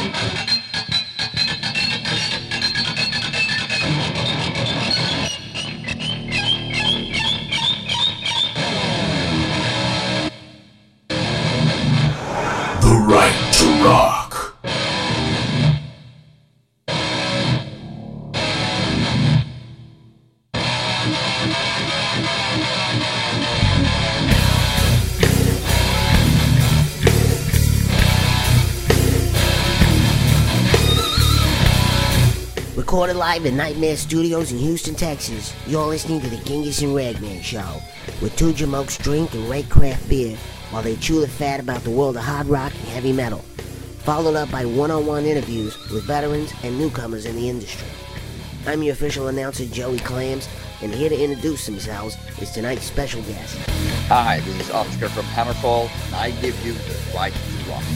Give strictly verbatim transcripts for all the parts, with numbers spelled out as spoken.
Right to Rock. Recorded live at Nightmare Studios in Houston, Texas, you're listening to the Genghis and Ragman Show, where two jamokes drink and rate craft beer while they chew the fat about the world of hard rock and heavy metal, followed up by one-on-one interviews with veterans and newcomers in the industry. I'm your official announcer, Joey Clams, and here to introduce themselves is tonight's special guest. Hi, this is Oscar from Hammerfall, and I give you the right to rock.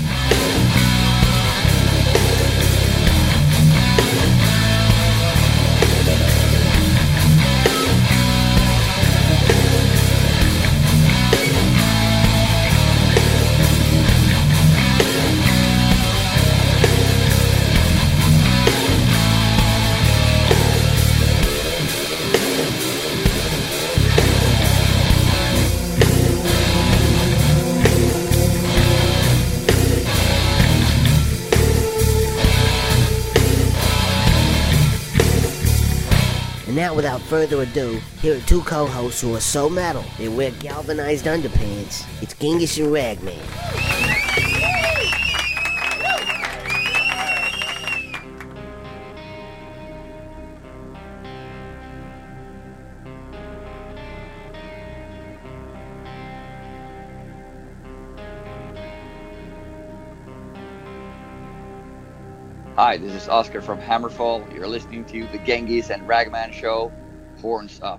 And now, without further ado, here are two co-hosts who are so metal they wear galvanized underpants. It's Genghis and Ragman. Hi, this is Oscar from Hammerfall. You're listening to the Genghis and Ragman Show. Horns up.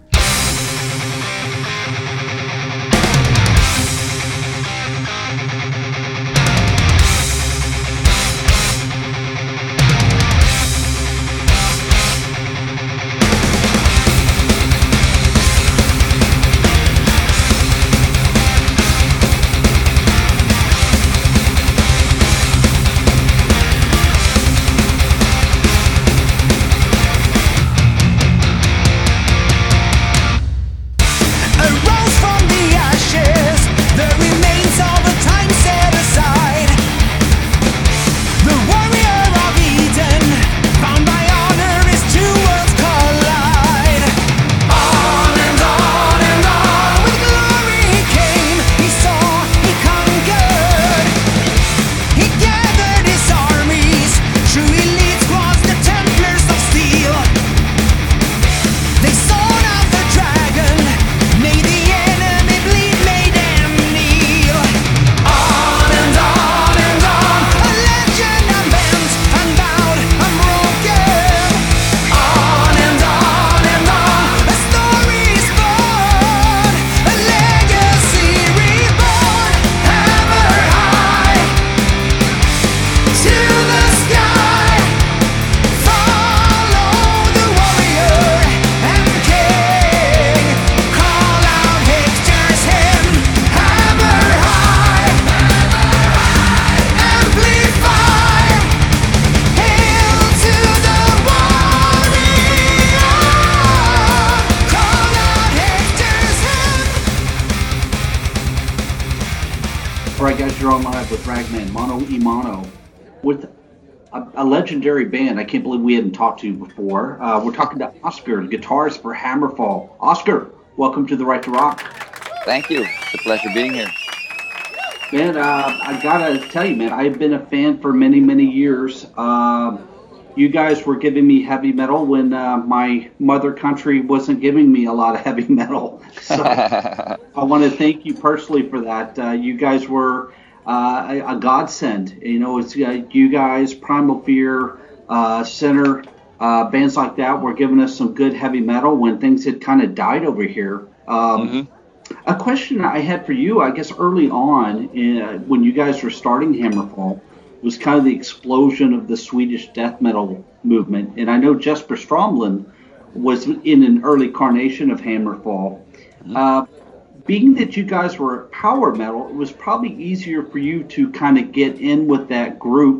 With Ragman, Mono e Mono, with a, a legendary band I can't believe we hadn't talked to before. Uh, we're talking to Oscar, guitarist for Hammerfall. Oscar, welcome to the Right to Rock. Thank you. It's a pleasure being here. Man, uh, I gotta tell you, man, I've been a fan for many, many years. Uh, you guys were giving me heavy metal when uh, my mother country wasn't giving me a lot of heavy metal. So I want to thank you personally for that. Uh, you guys were Uh, a, a godsend. You know, it's uh, you guys, Primal Fear, uh, Center, uh, bands like that were giving us some good heavy metal when things had kind of died over here. Um, mm-hmm. A question I had for you, I guess early on, uh, when you guys were starting Hammerfall, was kind of the explosion of the Swedish death metal movement. And I know Jesper Stromlin was in an early carnation of Hammerfall. Mm-hmm. Uh, Being that you guys were power metal, it was probably easier for you to kind of get in with that group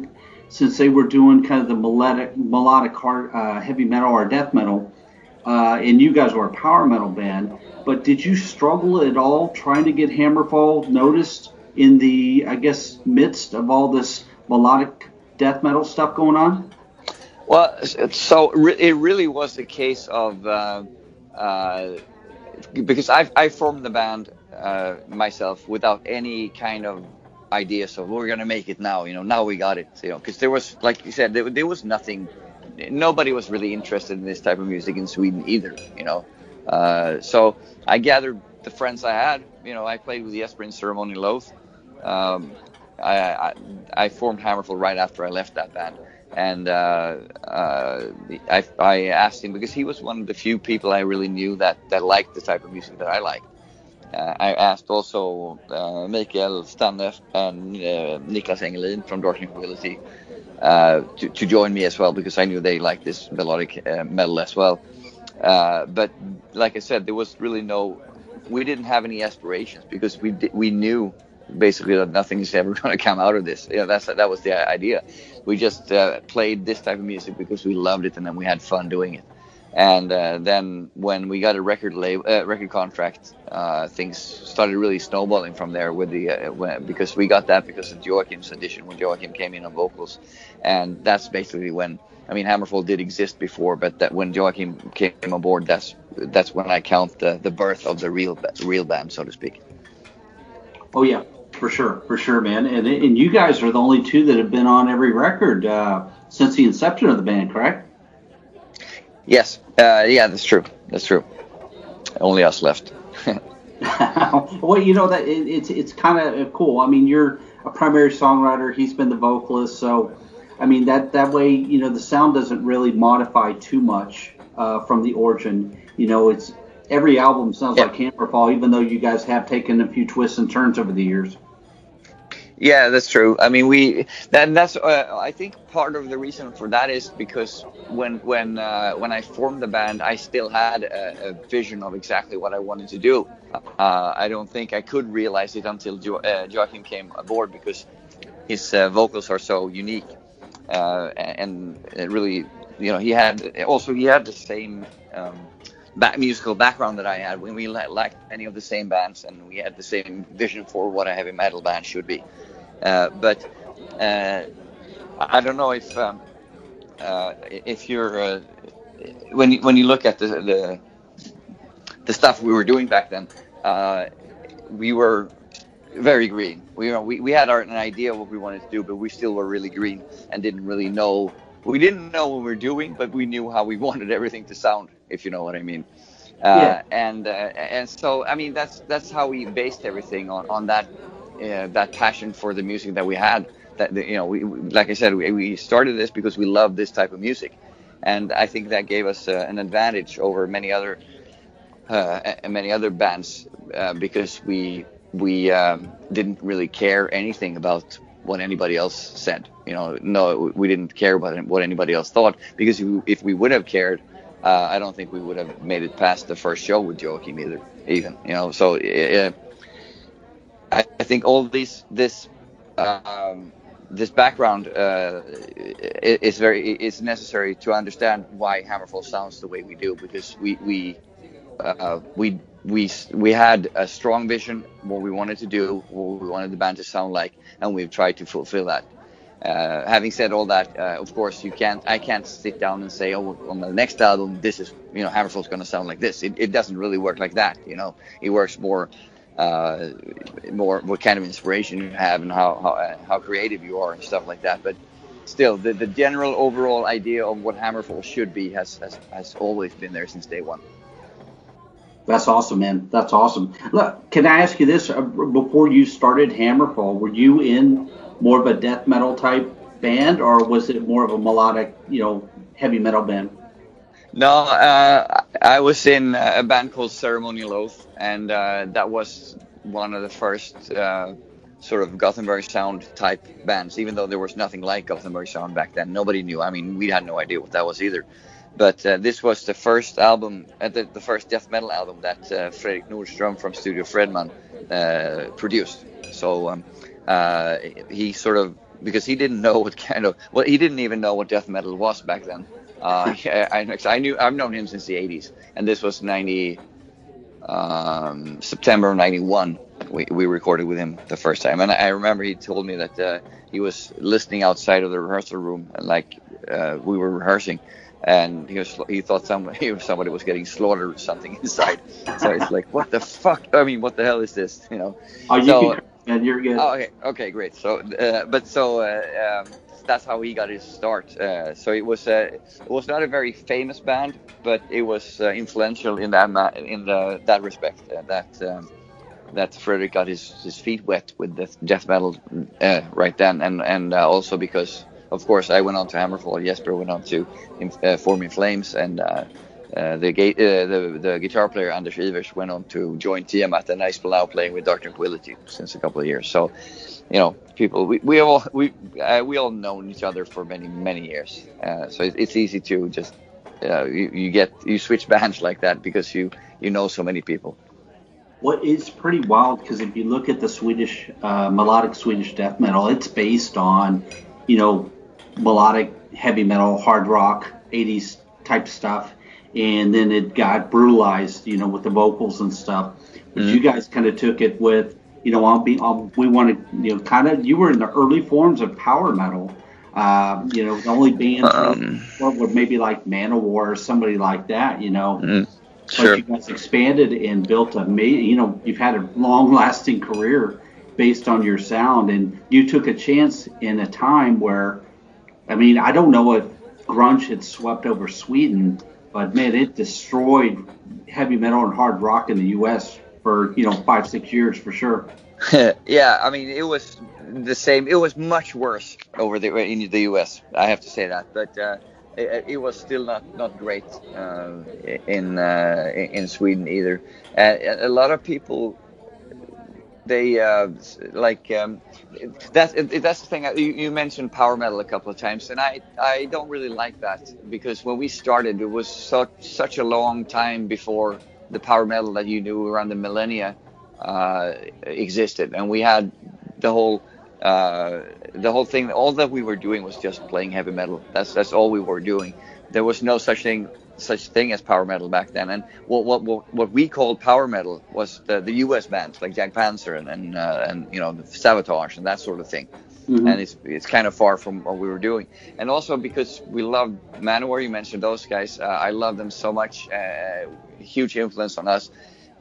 since they were doing kind of the melodic, melodic hard, uh, heavy metal or death metal, uh, and you guys were a power metal band. But did you struggle at all trying to get Hammerfall noticed in the, I guess, midst of all this melodic death metal stuff going on? Well, so it really was the case of uh, uh, because I I formed the band uh, myself without any kind of idea. So we're gonna make it now. You know, now we got it. You know, because there was, like you said, there, there was nothing. Nobody was really interested in this type of music in Sweden either. You know, uh, so I gathered the friends I had. You know, I played with Jesper in Ceremonial Oath. Um, I, I I formed Hammerfall right after I left that band. And uh, uh, I, I asked him because he was one of the few people I really knew that, that liked the type of music that I liked. Uh, I asked also uh, Mikael Stanne and uh, Niklas Engelin from Dark Tranquility uh, to, to join me as well, because I knew they liked this melodic uh, metal as well. Uh, but like I said, there was really no, we didn't have any aspirations, because we di- we knew basically that nothing is ever going to come out of this. Yeah, that's that was the idea. We just uh, played this type of music because we loved it, and then we had fun doing it. And uh, then when we got a record label, uh, record contract, uh, things started really snowballing from there. With the uh, when, because we got that because of Joachim's audition, when Joachim came in on vocals, and that's basically when, I mean, Hammerfall did exist before, but that when Joachim came on board, that's that's when I count the, the birth of the real real band, so to speak. Oh yeah. For sure, for sure, man. And and you guys are the only two that have been on every record uh, since the inception of the band, correct? Yes. Uh, yeah, that's true. That's true. Only us left. Well, you know, that it, it's it's kind of cool. I mean, you're a primary songwriter. He's been the vocalist. So, I mean, that, that way, you know, the sound doesn't really modify too much uh, from the origin. You know, it's every album sounds yeah. like Hammerfall, even though you guys have taken a few twists and turns over the years. Yeah, that's true. I mean, we that that's uh, I think part of the reason for that is because when when uh, when I formed the band, I still had a, a vision of exactly what I wanted to do. Uh, I don't think I could realize it until jo- uh, Joachim came aboard, because his uh, vocals are so unique, uh, and it really, you know, he had also he had the same um, back, musical background that I had. When we liked many of the same bands, and we had the same vision for what a heavy metal band should be. Uh, but uh, I don't know if um, uh, if you're uh, when you, when you look at the, the the stuff we were doing back then, uh, we were very green. We, you know, we we had our, an idea of what we wanted to do, but we still were really green and didn't really know. We didn't know what we were doing, but we knew how we wanted everything to sound, if you know what I mean. Uh, yeah. And uh, and so I mean that's that's how we based everything on on that. Uh, that passion for the music that we had. That you know, we, we like I said, we, we started this because we love this type of music, and I think that gave us uh, an advantage over many other uh, many other bands uh, because we we um, didn't really care anything about what anybody else said. You know, no, we didn't care about what anybody else thought, because if we, if we would have cared, uh, I don't think we would have made it past the first show with Joachim either. Even you know, so. Uh, I think all this this um, this background uh, is very is necessary to understand why Hammerfall sounds the way we do, because we we uh, we we we had a strong vision what we wanted to do, what we wanted the band to sound like, and we've tried to fulfill that. Uh, having said all that, uh, of course, you can't. I can't sit down and say, "Oh, on the next album, this is you know Hammerfall's going to sound like this." It, it doesn't really work like that. You know, it works more. Uh, more what kind of inspiration you have and how how, uh, how creative you are and stuff like that. But still, the, the general overall idea of what Hammerfall should be has, has has always been there since day one. That's awesome, man. That's awesome. Look, can I ask you this? Uh, before you started Hammerfall, were you in more of a death metal type band, or was it more of a melodic, you know, heavy metal band? No, uh, I was in a band called Ceremonial Oath, and uh, that was one of the first uh, sort of Gothenburg sound type bands, even though there was nothing like Gothenburg sound back then. Nobody knew. I mean, we had no idea what that was either. But uh, this was the first album, uh, the, the first death metal album that uh, Fredrik Nordström from Studio Fredman uh, produced. So um, uh, he sort of because he didn't know what kind of well he didn't even know what death metal was back then. Uh, I, I knew I've known him since the eighties, and this was ninety um, September of ninety-one. We we recorded with him the first time, and I remember he told me that uh, he was listening outside of the rehearsal room, and like uh, we were rehearsing, and he was he thought somebody somebody was getting slaughtered or something inside. So it's like, what the fuck? I mean, what the hell is this? You know? Oh, you so, can, and you're good. Oh, okay, okay, great. So, uh, but so uh, um, that's how he got his start. Uh, so it was uh, it was not a very famous band, but it was uh, influential in that ma- in the that respect. Uh, that um, that Fredrik got his, his feet wet with the death metal uh, right then, and and uh, also because, of course, I went on to Hammerfall, Jesper went on to uh, Form in Flames, and uh, uh, the, ga- uh, the the guitar player Anders Ivers went on to join Tiamat, and I still now playing with Dark Tranquillity since a couple of years. So, you know, people we, we all we uh, we all known each other for many many years. Uh, so it, it's easy to just uh, you, you get you switch bands like that because you you know so many people. What is pretty wild, because if you look at the Swedish uh, melodic Swedish death metal, it's based on, you know, melodic heavy metal, hard rock, eighties type stuff, and then it got brutalized, you know, with the vocals and stuff. But mm-hmm. you guys kind of took it with, you know, I'll be, I'll, we wanted, you know, kind of, you were in the early forms of power metal. Uh, you know, the only bands um, were maybe like Manowar or somebody like that, you know. Mm-hmm. Sure. But you guys expanded and built a, you know, you've had a long-lasting career based on your sound, and you took a chance in a time where, I mean, I don't know if grunge had swept over Sweden, but man, it destroyed heavy metal and hard rock in the U S for, you know, five, six years for sure. Yeah, I mean, it was the same. It was much worse over the in the U S. I have to say that, but. Uh, It, it was still not not great uh, in uh, in Sweden either. And a lot of people, they uh, like um, that's that's the thing. You, you mentioned power metal a couple of times, and I I don't really like that, because when we started, it was such such a long time before the power metal that you knew around the millennia uh, existed, and we had the whole. Uh, the whole thing, all that we were doing was just playing heavy metal. That's that's all we were doing. There was no such thing such thing as power metal back then. And what what what, what we called power metal was the, the U S bands like Jack Panzer and and, uh, and you know the Savatage and that sort of thing. Mm-hmm. And it's it's kind of far from what we were doing. And also because we loved Manowar, you mentioned those guys. Uh, I love them so much. Uh, huge influence on us.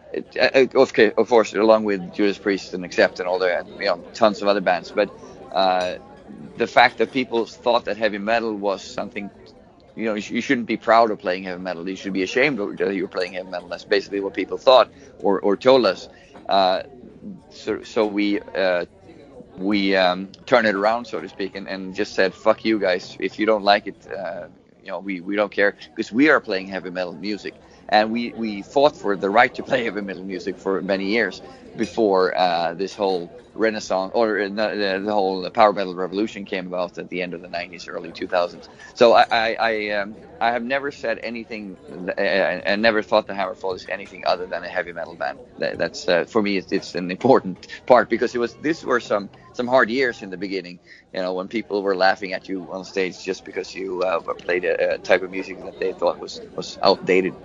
Okay, of course, along with Judas Priest and Accept and all the, you know, tons of other bands. But uh, the fact that people thought that heavy metal was something, you know, you shouldn't be proud of playing heavy metal. You should be ashamed that you're playing heavy metal. That's basically what people thought or, or told us. Uh, so, so we uh, we um, turned it around, so to speak, and, and just said, "Fuck you guys! If you don't like it, uh, you know, we, we don't care, because we are playing heavy metal music." And we, we fought for the right to play heavy metal music for many years before uh, this whole renaissance, or uh, the, the whole power metal revolution came about at the end of the nineties, early two thousands. So I I I, um, I have never said anything, uh, and never thought that Hammerfall is anything other than a heavy metal band. That, that's uh, for me, it's, it's an important part, because it was these were some some hard years in the beginning. You know, when people were laughing at you on stage just because you uh, played a, a type of music that they thought was was outdated.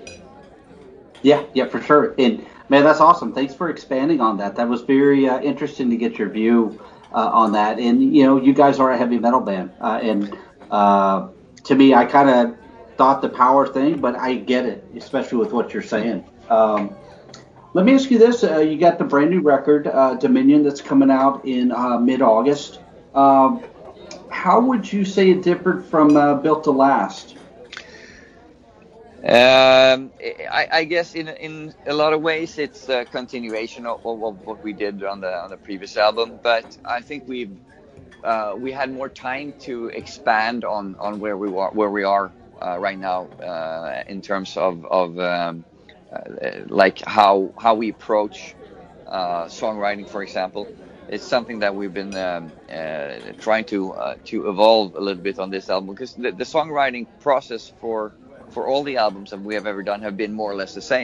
Yeah, yeah, for sure. And man, that's awesome. Thanks for expanding on that. That was very uh, interesting to get your view uh, on that. And, you know, you guys are a heavy metal band. Uh, and uh, to me, I kind of thought the power thing, but I get it, especially with what you're saying. Um, let me ask you this. Uh, you got the brand new record, uh, Dominion, that's coming out in uh, mid-August. Um, how would you say it differed from uh, Built to Last? Um, I, I guess in in a lot of ways it's a continuation of, of, of what we did on the on the previous album, but I think we've uh, we had more time to expand on, on where we are where we are uh, right now uh, in terms of of um, uh, like how how we approach uh, songwriting, for example. It's something that we've been um, uh, trying to uh, to evolve a little bit on this album, because the, the songwriting process for for all the albums that we have ever done have been more or less the same.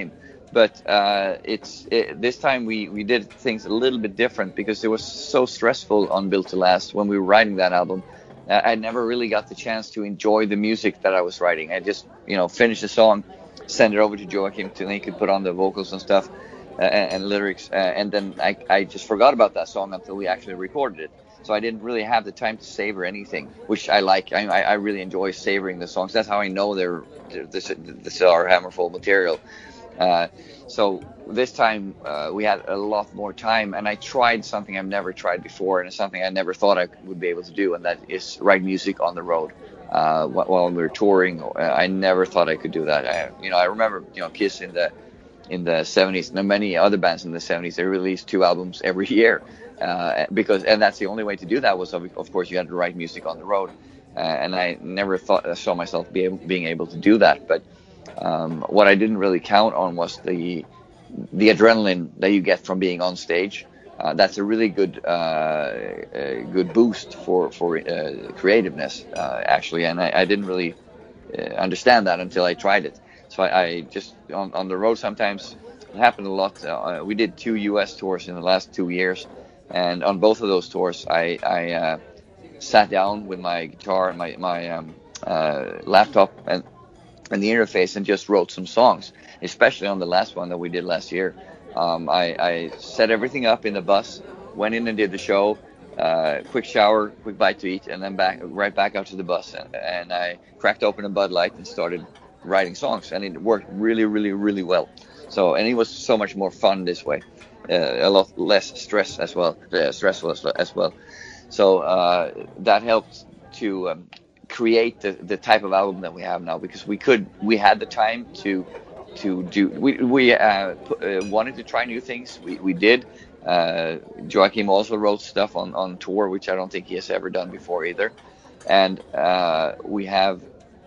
But uh, it's it, this time we, we did things a little bit different because it was so stressful on Built to Last when we were writing that album. Uh, I never really got the chance to enjoy the music that I was writing. I just, you know, finished the song, send it over to Joakim so he could put on the vocals and stuff uh, and, and lyrics, uh, and then I, I just forgot about that song until we actually recorded it. So I didn't really have the time to savor anything, which I like. I, I really enjoy savoring the songs. That's how I know they're this this are Hammerfall material. Uh, so this time uh, we had a lot more time, and I tried something I've never tried before, and it's something I never thought I would be able to do, and that is write music on the road uh, while we were touring. I never thought I could do that. I, you know, I remember, you know, Kiss in the in the seventies, and many other bands in the seventies, they released two albums every year. Uh, because and that's the only way to do that was of, of course you had to write music on the road, uh, and I never thought I saw myself be able, being able to do that. But um, what I didn't really count on was the the adrenaline that you get from being on stage. Uh, that's a really good uh, a good boost for for uh, creativeness uh, actually, and I, I didn't really uh, understand that until I tried it. So I, I just on, on the road sometimes it happened a lot. Uh, we did two U S tours in the last two years. And on both of those tours, I, I uh, sat down with my guitar and my, my um, uh, laptop and, and the interface and just wrote some songs, especially on the last one that we did last year. Um, I, I set everything up in the bus, went in and did the show, uh, quick shower, quick bite to eat, and then back right back out to the bus. And, and I cracked open a Bud Light and started writing songs. And it worked really, really, really well. So, and it was so much more fun this way. Uh, a lot less stress as well, uh, stressful as, as well. So uh, that helped to um, create the, the type of album that we have now, because we could, we had the time to to do. We we uh, p- uh, wanted to try new things. We we did. Uh, Joakim also wrote stuff on, on tour, which I don't think he has ever done before either. And uh, we have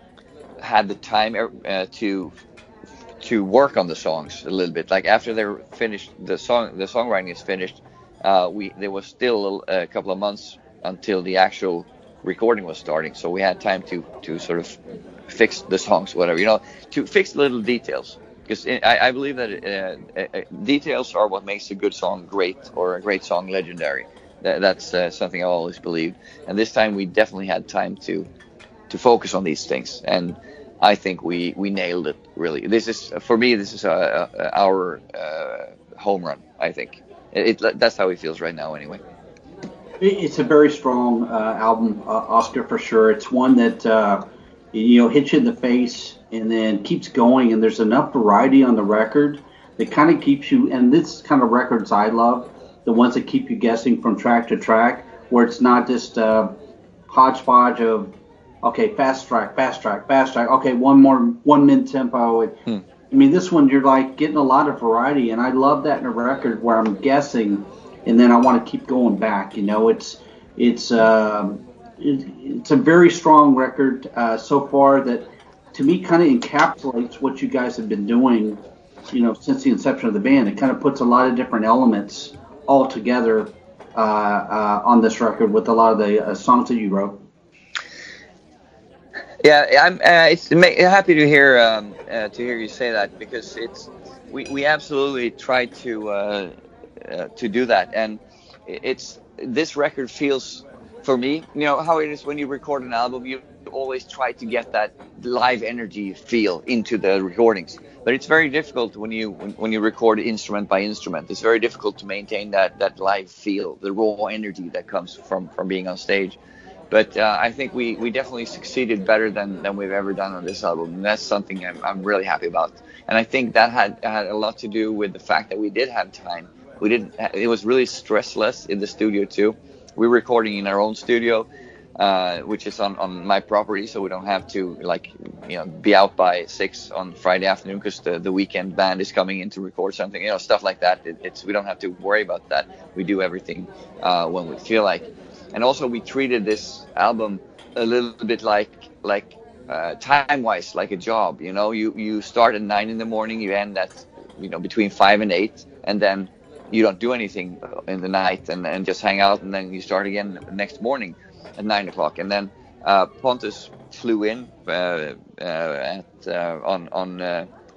had the time uh, to. to work on the songs a little bit. Like after they're finished, the song, the songwriting is finished. Uh, we there was still a, a couple of months until the actual recording was starting, so we had time to to sort of fix the songs, whatever, you know, to fix little details. Because I, I believe that uh, uh, details are what makes a good song great, or a great song legendary. That, that's uh, something I always believed. And this time we definitely had time to to focus on these things, and I think we, we nailed it, really. This is, for me, this is a, a, our uh, home run, I think. It, it, that's how it feels right now, anyway. It's a very strong uh, album, uh, Oscar, for sure. It's one that, uh, you know, hits you in the face and then keeps going, and there's enough variety on the record that kind of keeps you, and this kind of records I love, the ones that keep you guessing from track to track, where it's not just a hodgepodge of, okay, fast track, fast track, fast track. Okay, one more, one mid tempo. Hmm. I mean, this one you're like getting a lot of variety, and I love that in a record where I'm guessing, and then I want to keep going back. You know, it's it's uh, it, it's a very strong record uh, so far that, to me, kind of encapsulates what you guys have been doing, you know, since the inception of the band. It kind of puts a lot of different elements all together uh, uh, on this record with a lot of the uh, songs that you wrote. Yeah, I'm. Uh, it's happy to hear um, uh, to hear you say that, because it's we, we absolutely try to uh, uh, to do that, and it's this record feels, for me, you know how it is when you record an album, you always try to get that live energy feel into the recordings, but it's very difficult when you when, when you record instrument by instrument. It's very difficult to maintain that that live feel, the raw energy that comes from from being on stage. But uh, I think we, we definitely succeeded better than, than we've ever done on this album. And that's something I'm, I'm really happy about. And I think that had had a lot to do with the fact that we did have time. We didn't. It was really stressless in the studio too. We're recording in our own studio, uh, which is on, on my property, so we don't have to like you know be out by six on Friday afternoon because the, the weekend band is coming in to record something. You know, stuff like that. It, it's we don't have to worry about that. We do everything uh, when we feel like. And also, we treated this album a little bit like, like uh, time-wise, like a job. You know, you, you start at nine in the morning, you end at, you know, between five and eight, and then you don't do anything in the night, and, and just hang out, and then you start again the next morning at nine o'clock. And then uh, Pontus flew in uh, uh, at uh, on on uh,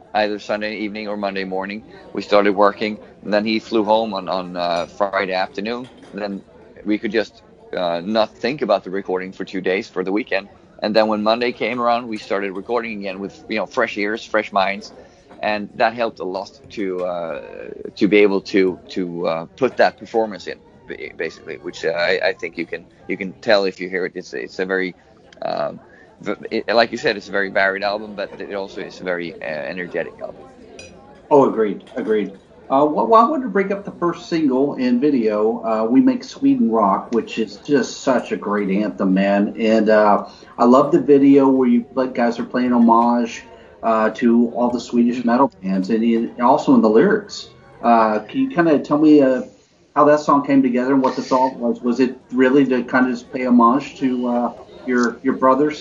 either Sunday evening or Monday morning. We started working, and then he flew home on on uh, Friday afternoon. And then we could just uh, not think about the recording for two days for the weekend. And then when Monday came around, we started recording again with, you know, fresh ears, fresh minds, and that helped a lot to uh, to be able to to uh, put that performance in, basically, which uh, I, I think you can you can tell if you hear it. It's it's a very um, it, like you said, it's a very varied album, but it also is a very uh, energetic album. Oh, agreed, agreed. Uh, well, well, I wanted to bring up the first single and video, uh, We Make Sweden Rock, which is just such a great anthem, man. And uh, I love the video where you like, guys are playing homage uh, to all the Swedish metal bands, and in, also in the lyrics. Uh, can you kind of tell me uh, how that song came together and what the thought was? Was it really to kind of just pay homage to uh, your your brothers?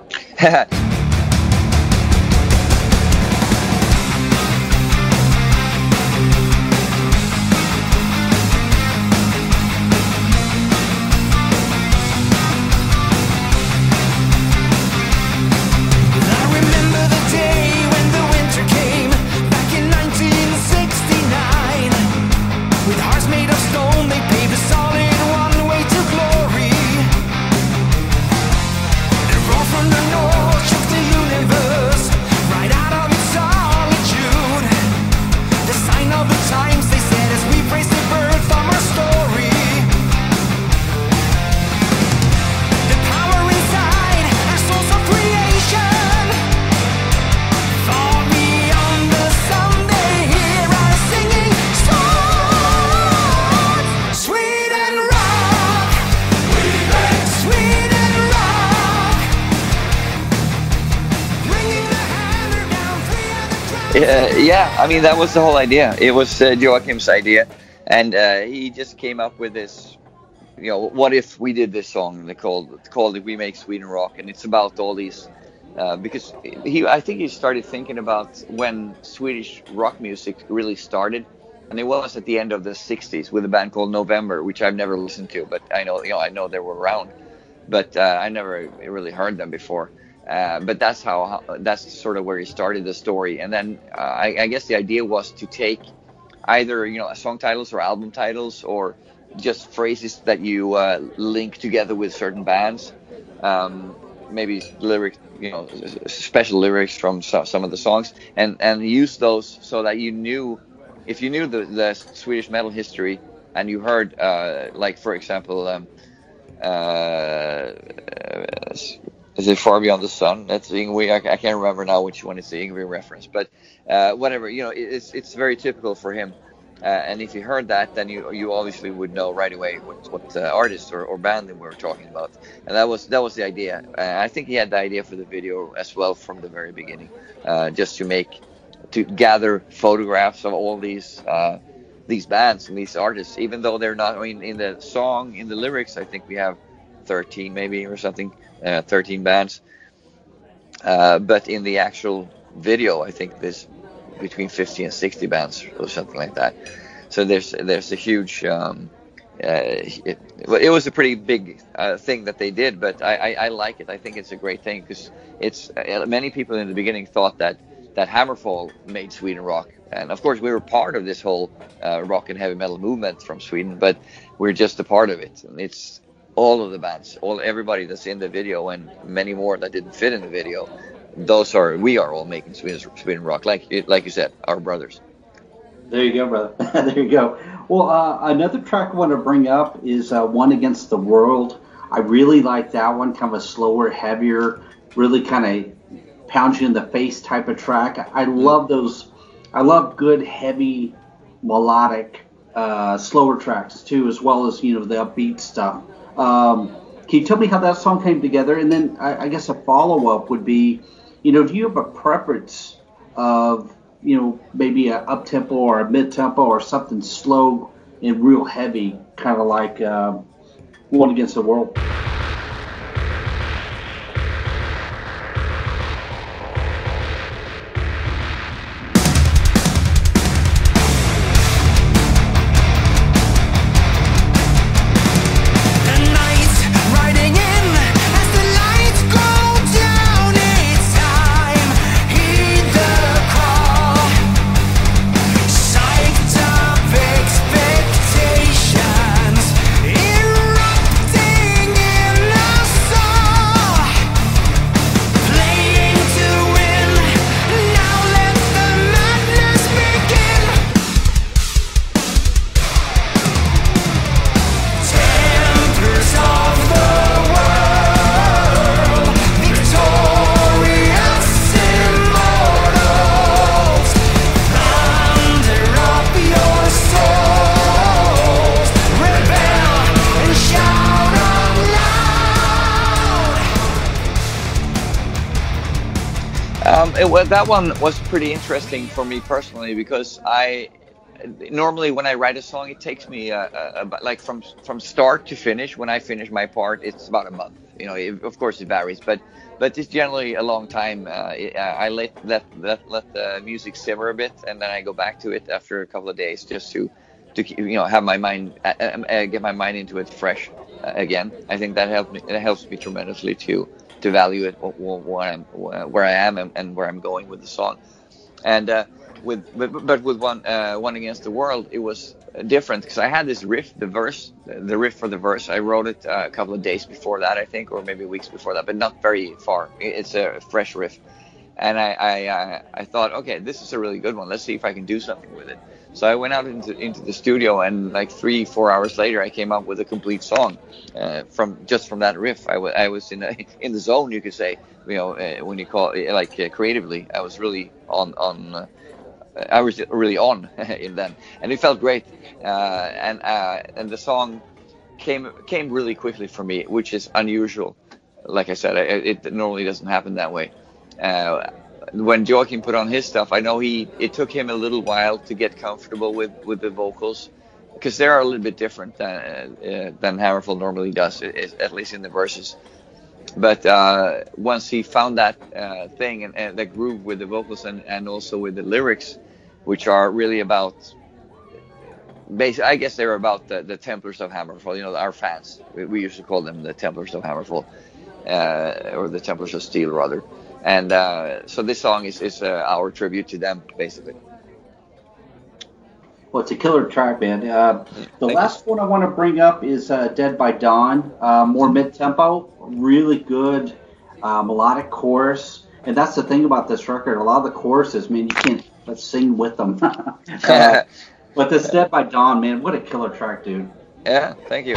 Uh, yeah, I mean, that was the whole idea. It was uh, Joachim's idea, and uh, he just came up with this, you know, what if we did this song? They called called it "We Make Sweden Rock," and it's about all these, uh, because he, I think he started thinking about when Swedish rock music really started, and it was at the end of the sixties with a band called November, which I've never listened to, but I know, you know, I know they were around, but uh, I never really heard them before. Uh, but that's how, how that's sort of where he started the story, and then uh, I, I guess the idea was to take either, you know, song titles or album titles or just phrases that you uh, link together with certain bands, um, maybe lyrics, you know, special lyrics from so, some of the songs, and and use those so that you knew, if you knew the, the Swedish metal history and you heard uh, like, for example, um, uh, is it Far Beyond the Sun? That's Yngwie. I, I can't remember now which one is the Yngwie reference, but uh, whatever, you know, it, it's it's very typical for him. Uh, and if you heard that, then you you obviously would know right away what what uh, artist or, or band they were talking about. And that was that was the idea. Uh, I think he had the idea for the video as well from the very beginning, uh, just to make to gather photographs of all these uh, these bands and these artists, even though they're not. I mean, in the song, in the lyrics, I think we have thirteen maybe or something. Uh, thirteen bands, uh, but in the actual video, I think there's between fifty and sixty bands or something like that. So there's there's a huge. Um, uh, it, it was a pretty big uh, thing that they did, but I, I, I like it. I think it's a great thing because it's uh, many people in the beginning thought that that Hammerfall made Sweden rock, and of course we were part of this whole uh, rock and heavy metal movement from Sweden, but we're just a part of it. And it's all of the bands, all everybody that's in the video, and many more that didn't fit in the video. Those are we are all making Sweden, Sweden rock, like like you said, our brothers. There you go, brother. There you go. Well, uh, another track I want to bring up is uh, One Against the World. I really like that one, kind of a slower, heavier, really kind of pounds you in the face type of track. I love those. I love good, heavy, melodic, uh, slower tracks too, as well as, you know, the upbeat stuff. Um, can you tell me how that song came together? And then I, I guess a follow-up would be, you know, do you have a preference of, you know, maybe a up-tempo or a mid-tempo or something slow and real heavy, kind of like uh, One Against the World? Cross. Um, it, wa- that one was pretty interesting for me personally because I normally when I write a song, it takes me uh, uh, about, like from from start to finish. When I finish my part, it's about a month. You know, it, of course it varies, but but it's generally a long time. Uh, it, I let let let let the music simmer a bit, and then I go back to it after a couple of days just to to keep- you know have my mind uh, uh, uh, get my mind into it fresh uh, again. I think that helped me. It helps me tremendously to to value it wh- wh- where I'm where I am and, and where I'm going with the song. And uh, with but, but with one uh, one against the world, it was different because I had this riff, the verse, the riff for the verse. I wrote it uh, a couple of days before that, I think, or maybe weeks before that, but not very far. It's a fresh riff, and I I, uh, I thought, okay, this is a really good one. Let's see if I can do something with it. So I went out into into the studio, and like three four hours later, I came up with a complete song uh, from just from that riff. I, w- I was in a, in the zone, you could say. You know, uh, when you call it like uh, creatively, I was really on on. Uh, I was really on in then, and it felt great. Uh, and uh, and the song came came really quickly for me, which is unusual. Like I said, it, it normally doesn't happen that way. Uh, when Joachim put on his stuff, I know he it took him a little while to get comfortable with, with the vocals because they are a little bit different than uh, than Hammerfall normally does, at least in the verses. But uh, once he found that uh, thing and, and that groove with the vocals and, and also with the lyrics, which are really about, basically, I guess they're about the, the Templars of Hammerfall. You know, our fans. We, we used to call them the Templars of Hammerfall, uh, or the Templars of Steel, rather. And uh, so this song is is uh, our tribute to them, basically. Well, it's a killer track, man. Uh, the Thank you. last one I want to bring up is uh, Dead by Dawn. Uh, more mid-tempo, really good uh, melodic chorus. And that's the thing about this record. A lot of the choruses, man, you can't let's sing with them. uh, but this Dead by Dawn, man, what a killer track, dude. Yeah, thank you.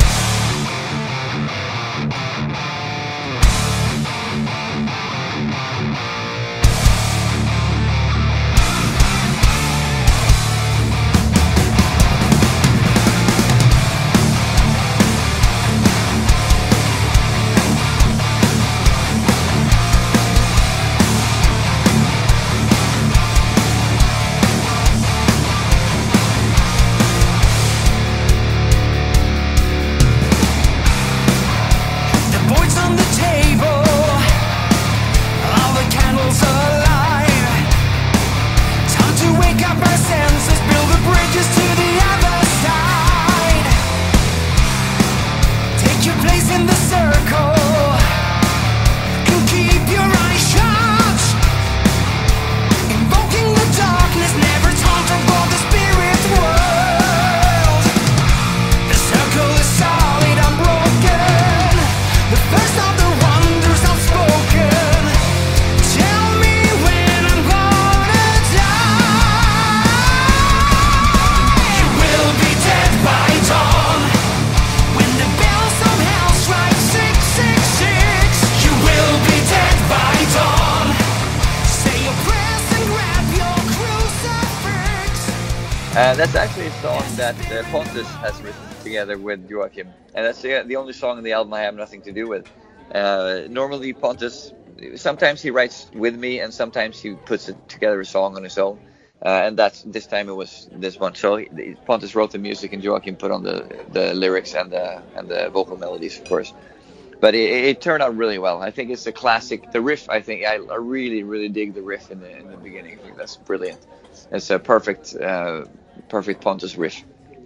Uh, that's actually a song that uh, Pontus has written together with Joachim, and that's the, the only song on the album I have nothing to do with. Uh, normally Pontus, sometimes he writes with me, and sometimes he puts it together a song on his own. Uh, and that's this time it was this one. So he, Pontus wrote the music, and Joachim put on the, the lyrics and the and the vocal melodies, of course. But it, it turned out really well. I think it's a classic. The riff, I think I, I really really dig the riff in the in the beginning. I think that's brilliant. It's a perfect uh, perfect Pontus riff.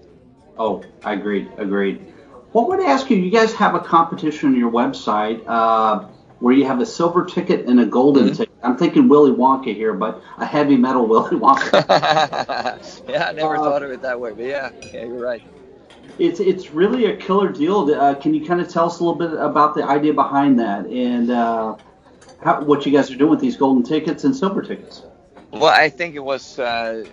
Oh, I agreed. Agreed. Well, I want to ask you. You guys have a competition on your website uh, where you have a silver ticket and a golden mm-hmm. ticket. I'm thinking Willy Wonka here, but a heavy metal Willy Wonka. Yeah, I never uh, thought of it that way, but yeah, yeah, you're right. It's it's really a killer deal. Uh, can you kind of tell us a little bit about the idea behind that and uh, how, what you guys are doing with these golden tickets and silver tickets? Well, I think it was. Uh,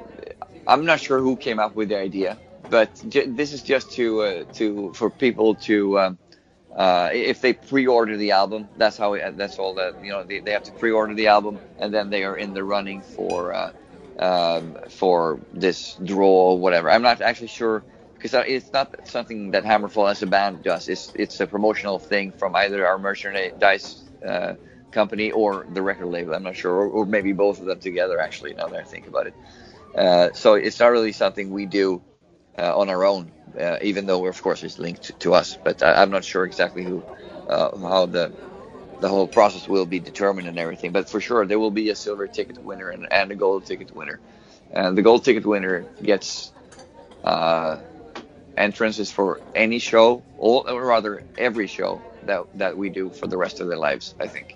I'm not sure who came up with the idea, but j- this is just to uh, to for people to. Um, Uh, if they pre-order the album, that's how. It, that's all that you know. They, they have to pre-order the album, and then they are in the running for uh, um, for this draw or whatever. I'm not actually sure because it's not something that Hammerfall as a band does. It's it's a promotional thing from either our merchandise uh, company or the record label. I'm not sure, or, or maybe both of them together. Actually, now that I think about it, uh, so it's not really something we do uh, on our own, uh, even though of course it's linked to, to us. But I, I'm not sure exactly who, uh, how the the whole process will be determined and everything. But for sure, there will be a silver ticket winner and, and a gold ticket winner. And the gold ticket winner gets uh, entrances for any show, all, or rather every show that that we do for the rest of their lives, I think.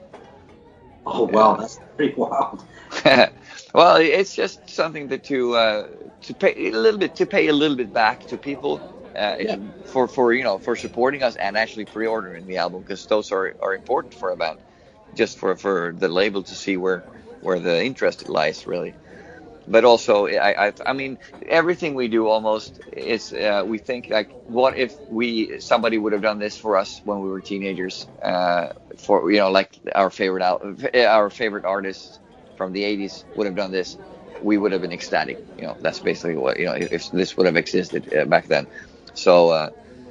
Oh wow, that's pretty wild. Well, it's just something that to uh, to pay a little bit to pay a little bit back to people uh, Yeah. for for you know for supporting us and actually pre-ordering the album, because those are, are important for a band, just for, for the label to see where where the interest lies really. But also, I, I, I mean, everything we do almost is, uh, we think like, what if we, somebody would have done this for us when we were teenagers, uh, for, you know, like our favorite, al- our favorite artists from the eighties would have done this, we would have been ecstatic. You know, that's basically what, you know, if, if this would have existed uh, back then. So, uh,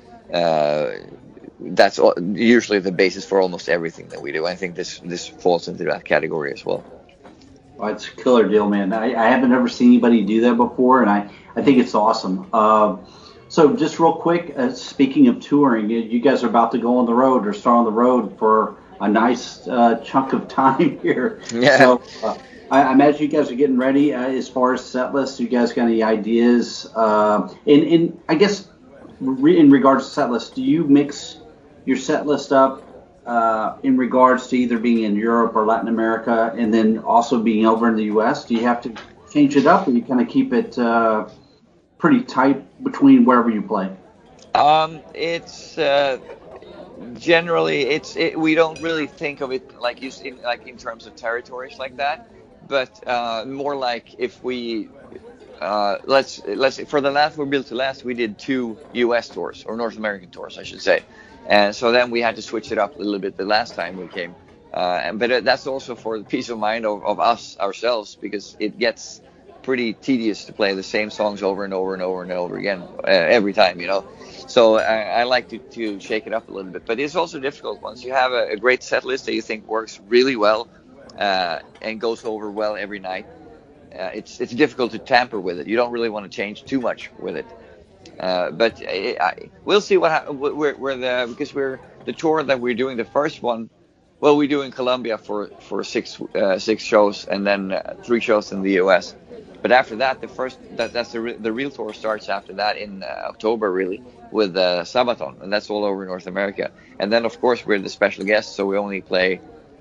uh, that's all, usually the basis for almost everything that we do. I think this, this falls into that category as well. Oh, it's a killer deal, man. I, I haven't ever seen anybody do that before, and I, I think it's awesome. Uh, so just real quick, uh, speaking of touring, you you guys are about to go on the road or start on the road for a nice uh, chunk of time here. Yeah. So uh, I, I imagine you guys are getting ready uh, as far as set lists. You guys got any ideas? Uh, and, and I guess re- in regards to set lists, do you mix your set list up Uh, in regards to either being in Europe or Latin America, and then also being over in the U S? Do you have to change it up, or you kind of keep it uh, pretty tight between wherever you play? Um, it's uh, generally it's it, we don't really think of it like you in like in terms of territories like that, but uh, more like if we uh, let's let's for the last We're Built to Last, we did two U S tours, or North American tours, I should say. And so then we had to switch it up a little bit the last time we came. Uh, and, but that's also for the peace of mind of, of us ourselves, because it gets pretty tedious to play the same songs over and over and over and over again uh, every time, you know. So I, I like to, to shake it up a little bit. But it's also difficult once you have a, a great set list that you think works really well uh, and goes over well every night. Uh, it's it's difficult to tamper with it. You don't really want to change too much with it. Uh, but I, I, we'll see what ha- we're, we're the because we're the tour that we're doing, the first one. Well, we do in Colombia for for six uh, six shows, and then uh, three shows in the U S. But after that, the first that, that's the re- the real tour starts after that in uh, October, really, with uh, Sabaton, and that's all over North America. And then of course we're the special guests, so we only play,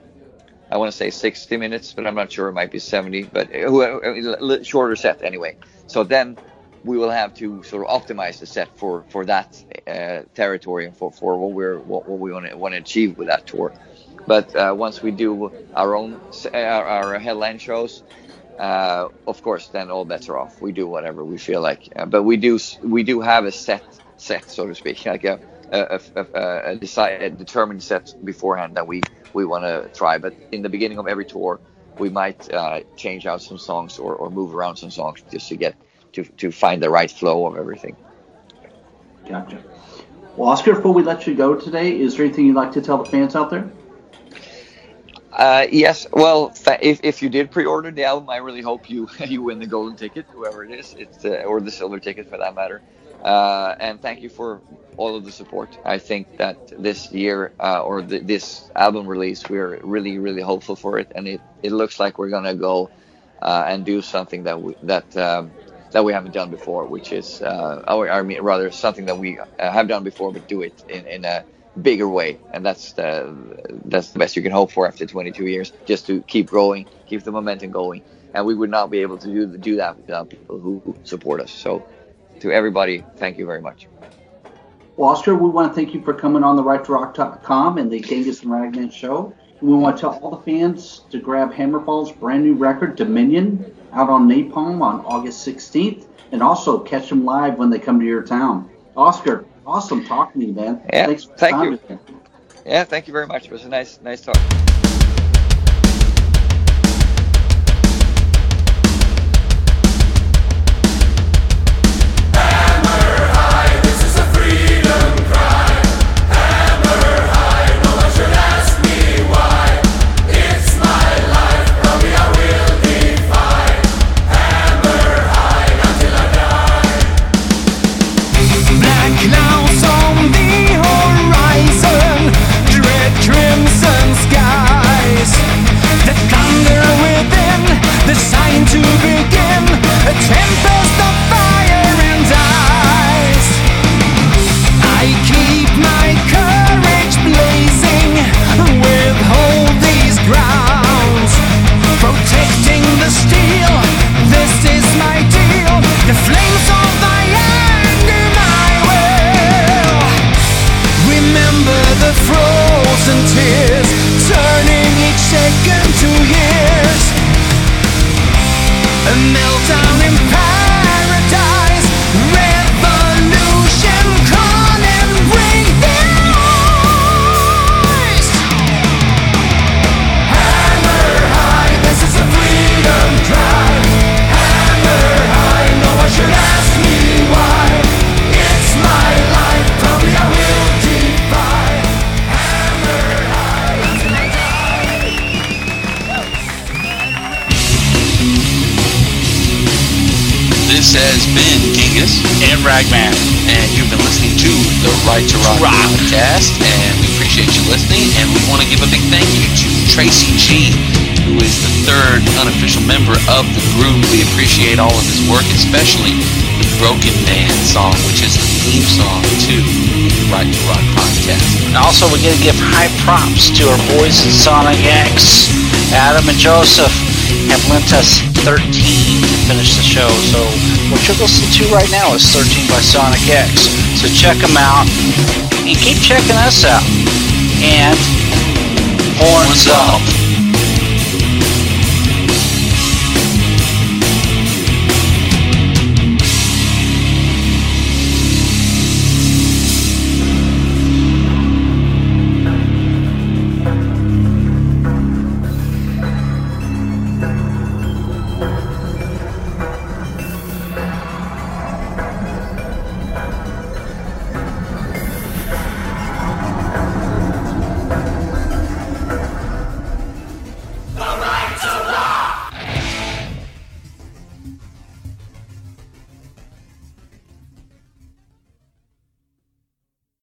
I want to say sixty minutes, but I'm not sure, it might be seventy, but uh, shorter set anyway. So then we will have to sort of optimize the set for for that uh, territory and for, for what we're what, what we want to want to achieve with that tour. But uh, once we do our own our, our headline shows, uh, of course, then all bets are off. We do whatever we feel like. Uh, but we do we do have a set set, so to speak, like a a, a, a, decide, a determined set beforehand that we we want to try. But in the beginning of every tour, we might uh, change out some songs or, or move around some songs just to get to to find the right flow of everything. Gotcha. Well, Oscar, before we let you go today, is there anything you'd like to tell the fans out there? Uh, yes. Well, if if you did pre-order the album, I really hope you you win the golden ticket, whoever it is, it's uh, or the silver ticket for that matter. Uh, and thank you for all of the support. I think that this year uh, or the, this album release, we're really really hopeful for it, and it, it looks like we're gonna go uh, and do something that we that. Um, that we haven't done before, which is, uh, or, I mean, rather something that we uh, have done before, but do it in, in a bigger way. And that's the, that's the best you can hope for after twenty-two years, just to keep growing, keep the momentum going. And we would not be able to do, do that without people who, who support us. So to everybody, thank you very much. Well, Oscar, we want to thank you for coming on the right to rock dot com and the Genghis and Ragman show. We want to tell all the fans to grab Hammerfall's brand new record, Dominion, out on Napalm on August sixteenth, and also catch them live when they come to your town. Oscar, awesome talking to you, man. Yeah, Thanks for thank time you. today. Yeah, thank you very much. It was a nice, nice talk. Hammer high, no one should ask me why. two years. A meltdown in paradise. Revolution, come and bring peace. Hammer high, this is a freedom drive. Hammer high, no one should ask me why. It's my life, probably I will defy. Hammer high until I die. This has been Genghis and Ragman, and you've been listening to the Right to Rock, Rock. podcast, and we appreciate you listening, and we want to give a big thank you to Tracy G, who is the third unofficial member of the group. We appreciate all of his work, especially the Broken Man song, which is the theme song to the Right to Rock podcast. And also we're going to give high props to our boys in Sonic X. Adam and Joseph have lent us thirteen to finish the show. So what you're listening to right now is thirteen by Sonic X. So check them out and keep checking us out. And horns up.